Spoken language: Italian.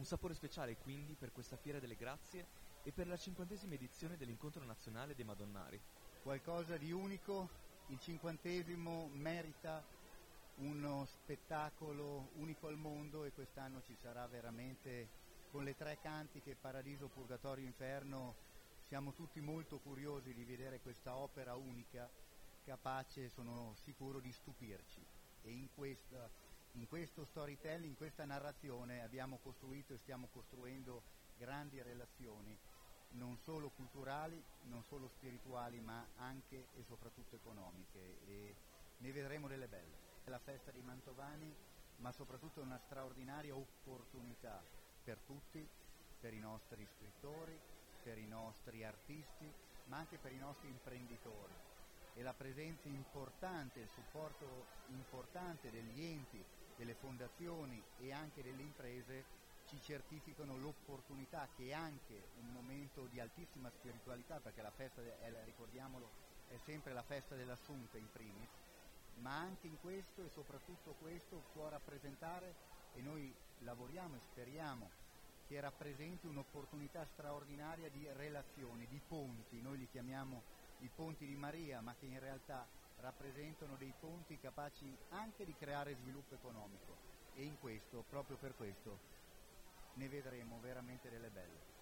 Un sapore speciale quindi per questa Fiera delle Grazie e per la 50ª edizione dell'Incontro Nazionale dei Madonnari. Qualcosa di unico, il 50° merita uno spettacolo unico al mondo e quest'anno ci sarà veramente, con le 3 cantiche Paradiso, Purgatorio, Inferno, siamo tutti molto curiosi di vedere questa opera unica, capace, sono sicuro, di stupirci. E in questo storytelling, in questa narrazione abbiamo costruito e stiamo costruendo grandi relazioni, non solo culturali, non solo spirituali, ma anche e soprattutto economiche, e ne vedremo delle belle. È la festa dei Mantovani, ma soprattutto una straordinaria opportunità per tutti, per i nostri scrittori, per i nostri artisti, ma anche per i nostri imprenditori. E la presenza importante, il supporto importante degli enti, delle fondazioni e anche delle imprese ci certificano l'opportunità che anche un momento di altissima spiritualità, perché la festa, ricordiamolo, è sempre la festa dell'Assunta in primis, ma anche in questo e soprattutto questo può rappresentare, e noi lavoriamo e speriamo che rappresenti un'opportunità straordinaria di relazioni, di ponti, noi li chiamiamo i ponti di Maria, ma che in realtà rappresentano dei ponti capaci anche di creare sviluppo economico, e in questo, proprio per questo, ne vedremo veramente delle belle.